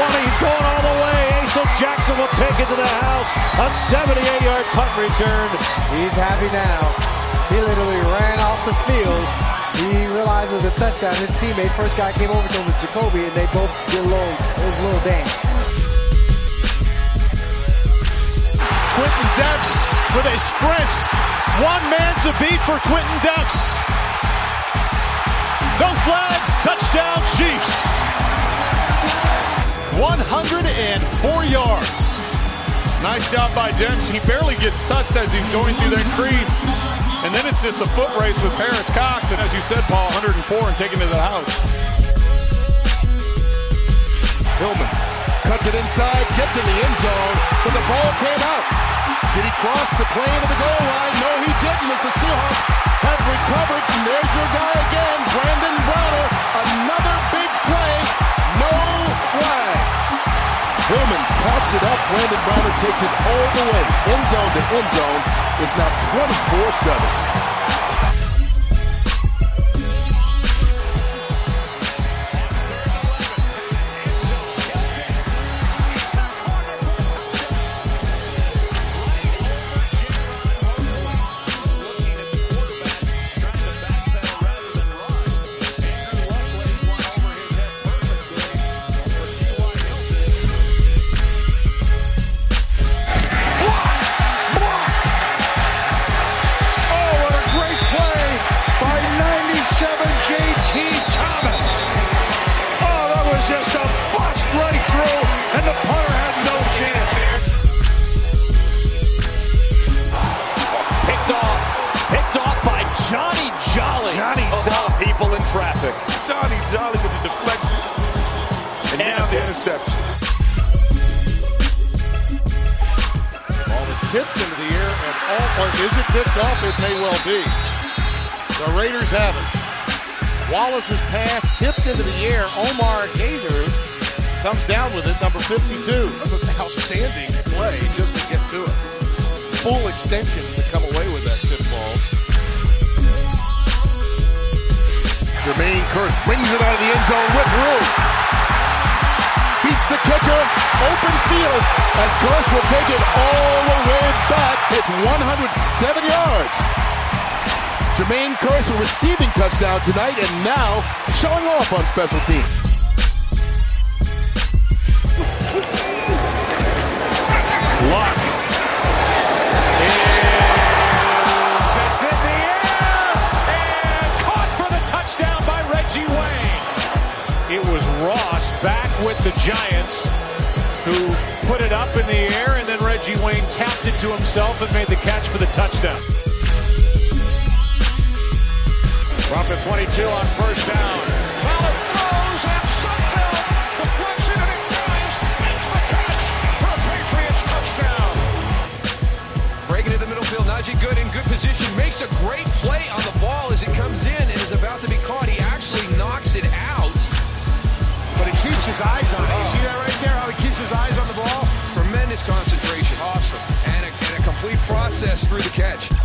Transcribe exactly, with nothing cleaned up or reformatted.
twenty, he's going all the way. Asa Jackson will take it to the house. A seventy-eight yard punt return. He's happy now. He literally ran off the field. He realized it was a touchdown. His teammate, first guy came over to him was Jacoby, and they both did a little, it was a little dance. Quentin Debs with a sprint. One man to beat for Quentin Debs. No flags, touchdown Chiefs. one hundred four yards. Nice job by Debs. He barely gets touched as he's going through that crease. And then it's just a foot race with Paris Cox. And as you said, Paul, one hundred four and taken to the house. Hillman cuts it inside, gets in the end zone, but the ball came out. Did he cross the plane of the goal line? No, he didn't, as the Seahawks have recovered. And there's your guy again, Brandon Browner. Another big play. No flags. Hillman pops it up. Brandon Browner takes it all the way. End zone to end zone. It's now twenty-four seven. J T Thomas. Oh, that was just a bust right through, and the punter had no chance here. Picked off. Picked off by Johnny Jolly. Johnny of all people in traffic. Johnny Jolly with the deflection. And, and now the interception. Ball is tipped into the air, and all, or is it picked off? It may well be. The Raiders have it. Wallace's pass tipped into the air. Omar Gaither comes down with it, number fifty-two. That's an outstanding play just to get to it. Full extension to come away with that tip ball. Jermaine Kearse brings it out of the end zone with room. Beats the kicker. Open field as Kearse will take it all the way back. It's one hundred seven yards. Jermaine Kearse, a receiving touchdown tonight, and now showing off on special teams. Luck. And sets it in the air. And caught for the touchdown by Reggie Wayne. It was Ross back with the Giants, who put it up in the air, and then Reggie Wayne tapped it to himself and made the catch for the touchdown. From the twenty-two on first down. Ballard throws at Sudfeld. Deflection, and it dives. Makes the catch for a Patriots touchdown. Breaking to the middle field. Najee Good in good position. Makes a great play on the ball as it comes in and is about to be caught. He actually knocks it out. But he keeps his eyes on it. You see that right there, how he keeps his eyes on the ball? Tremendous concentration. Awesome. And a, and a complete process through the catch.